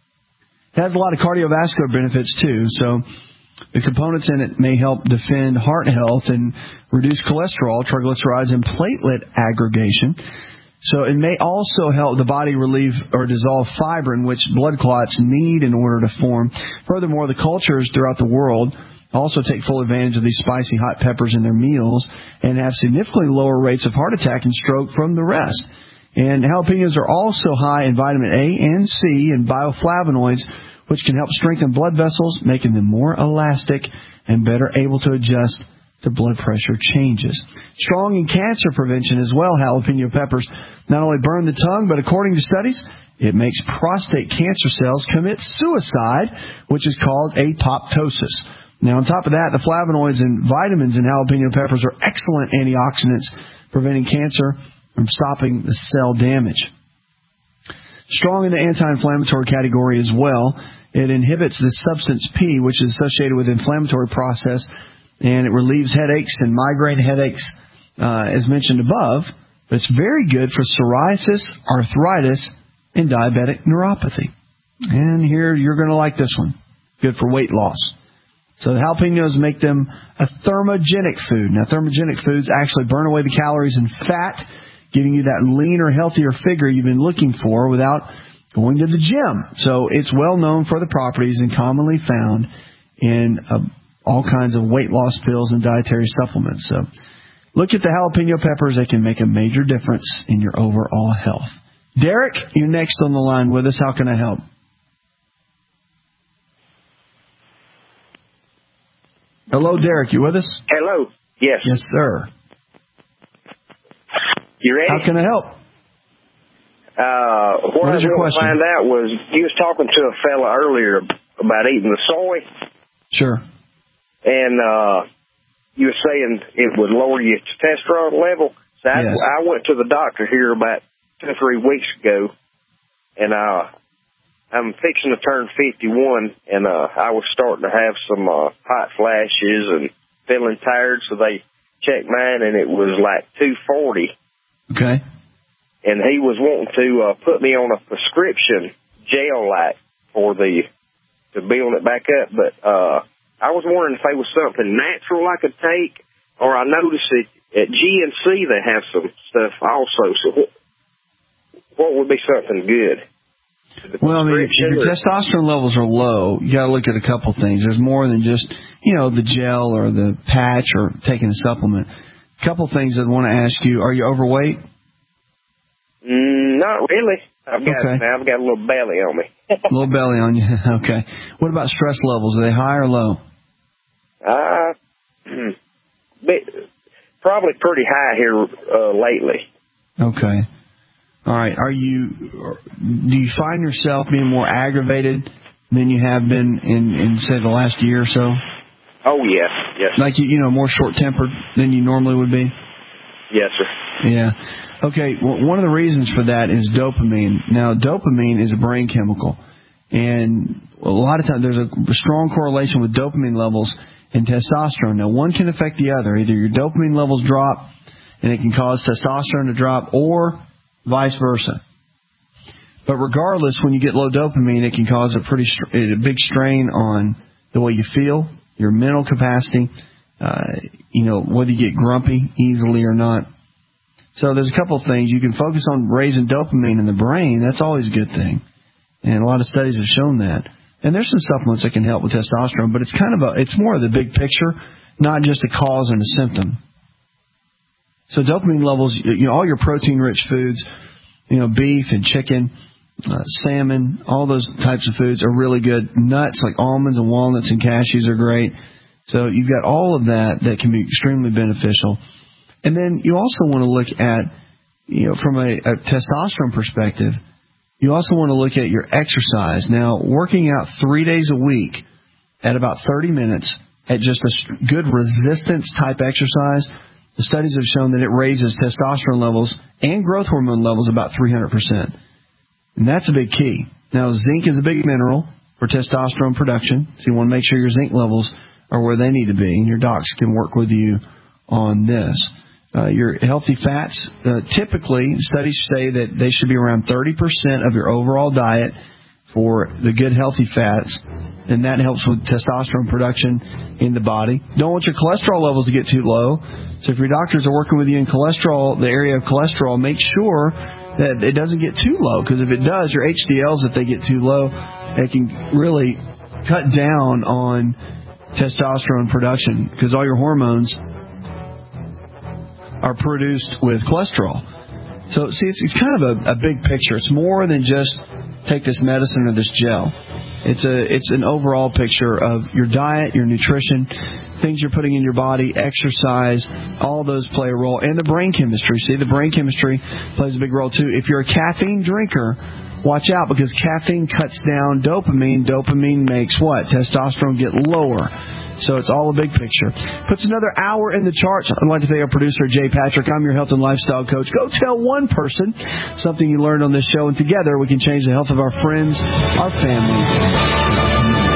It has a lot of cardiovascular benefits too, so the components in it may help defend heart health and reduce cholesterol, triglycerides, and platelet aggregation. So it may also help the body relieve or dissolve fibrin, which blood clots need in order to form. Furthermore, the cultures throughout the world also take full advantage of these spicy hot peppers in their meals and have significantly lower rates of heart attack and stroke from the rest. And jalapenos are also high in vitamin A and C and bioflavonoids, which can help strengthen blood vessels, making them more elastic and better able to adjust to blood pressure changes. Strong in cancer prevention as well, jalapeno peppers not only burn the tongue, but according to studies, it makes prostate cancer cells commit suicide, which is called apoptosis. Now, on top of that, the flavonoids and vitamins in jalapeno peppers are excellent antioxidants, preventing cancer from stopping the cell damage. Strong in the anti-inflammatory category as well. It inhibits the substance P, which is associated with inflammatory process, and it relieves headaches and migraine headaches, uh, as mentioned above. But it's very good for psoriasis, arthritis, and diabetic neuropathy. And here, you're going to like this one. Good for weight loss. So the jalapenos make them a thermogenic food. Now, thermogenic foods actually burn away the calories and fat, giving you that leaner, healthier figure you've been looking for without going to the gym. So it's well known for the properties and commonly found in uh, all kinds of weight loss pills and dietary supplements. So look at the jalapeno peppers. They can make a major difference in your overall health. Derek, you're next on the line with us. How can I help? Hello, Derek. You with us? Hello. Yes. Yes, sir. You ready? How can I help? Uh, what, what I is your wanted question? to find out was, you was talking to a fella earlier about eating the soy. Sure. and uh, you were saying it would lower your testosterone level. So I, Yes. I went to the doctor here about two or three weeks ago, and uh, I'm fixing to turn fifty-one, and uh, I was starting to have some uh, hot flashes and feeling tired, so they checked mine, and it was like two forty. Okay. And he was wanting to uh, put me on a prescription gel like for the to build it back up, but uh, I was wondering if there was something natural I could take, or I noticed that at G N C they have some stuff also. So what, what would be something good? Well, I mean, if your testosterone levels are low, you got to look at a couple things. There's more than just, you know, the gel or the patch or taking a supplement. A couple things I'd want to ask you: are you overweight? Mm, not really. I've got Okay. now I've got a little belly on me. A little belly on you. Okay. What about stress levels? Are they high or low? Uh, bit, probably pretty high here uh, lately. Okay. All right. Are you? Do you find yourself being more aggravated than you have been in, in say, the last year or so? Oh yes, yes, Like you, you know, more short-tempered than you normally would be? yes, sir. Yeah. Okay. Well, one of the reasons for that is dopamine. Now, dopamine is a brain chemical, and a lot of times there's a strong correlation with dopamine levels and testosterone. Now, one can affect the other. Either your dopamine levels drop, and it can cause testosterone to drop, or vice versa. But regardless, when you get low dopamine, it can cause a pretty str- a big strain on the way you feel, your mental capacity, uh, you know, whether you get grumpy easily or not. So there's a couple of things. You can focus on raising dopamine in the brain. That's always a good thing. And a lot of studies have shown that. And there's some supplements that can help with testosterone, but it's kind of a, it's more of the big picture, not just a cause and a symptom. So dopamine levels, you know, all your protein-rich foods, you know, beef and chicken, uh, salmon, all those types of foods are really good. Nuts like almonds and walnuts and cashews are great. So you've got all of that that can be extremely beneficial. And then you also want to look at, you know, from a, a testosterone perspective, you also want to look at your exercise. Now, working out three days a week at about thirty minutes at just a good resistance type exercise, the studies have shown that it raises testosterone levels and growth hormone levels about three hundred percent. And that's a big key. Now, zinc is a big mineral for testosterone production, so you want to make sure your zinc levels are where they need to be, and your docs can work with you on this. Uh, your healthy fats, uh, typically, studies say that they should be around thirty percent of your overall diet for the good healthy fats, and that helps with testosterone production in the body. Don't want your cholesterol levels to get too low, so if your doctors are working with you in cholesterol, the area of cholesterol, make sure that it doesn't get too low, because if it does, your H D Ls, if they get too low, it can really cut down on testosterone production, because all your hormones are produced with cholesterol. So, see, it's, it's kind of a, a big picture. It's more than just take this medicine or this gel. It's a it's an overall picture of your diet, your nutrition, things you're putting in your body, exercise, all those play a role, and the brain chemistry. See, the brain chemistry plays a big role too. If you're a caffeine drinker, watch out, because caffeine cuts down dopamine. Dopamine makes what? Testosterone get lower. So it's all a big picture. Puts another hour in the charts. I'd like to thank our producer, Jay Patrick. I'm your health and lifestyle coach. Go tell one person something you learned on this show, and together we can change the health of our friends, our families.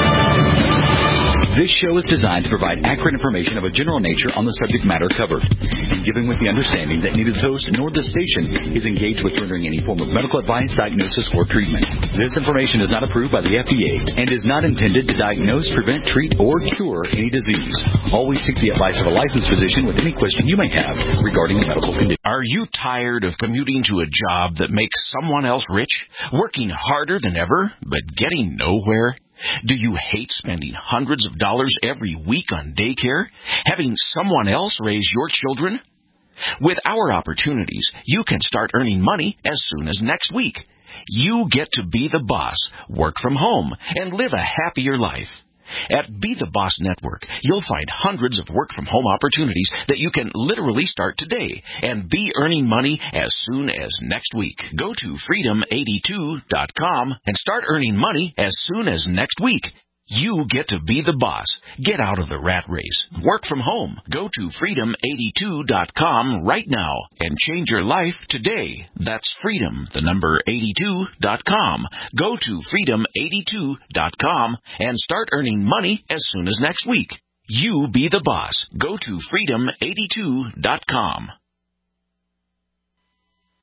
This show is designed to provide accurate information of a general nature on the subject matter covered, and given with the understanding that neither the host nor the station is engaged with rendering any form of medical advice, diagnosis, or treatment. This information is not approved by the F D A and is not intended to diagnose, prevent, treat, or cure any disease. Always seek the advice of a licensed physician with any question you may have regarding a medical condition. Are you tired of commuting to a job that makes someone else rich, working harder than ever, but getting nowhere? Do you hate spending hundreds of dollars every week on daycare, having someone else raise your children? With our opportunities, you can start earning money as soon as next week. You get to be the boss, work from home, and live a happier life. At Be the Boss Network, you'll find hundreds of work-from-home opportunities that you can literally start today and be earning money as soon as next week. Go to freedom eighty-two dot com and start earning money as soon as next week. You get to be the boss. Get out of the rat race. Work from home. Go to freedom eighty-two dot com right now and change your life today. That's freedom, the number eighty-two dot com. Go to freedom eighty-two dot com and start earning money as soon as next week. You be the boss. Go to freedom eighty-two dot com.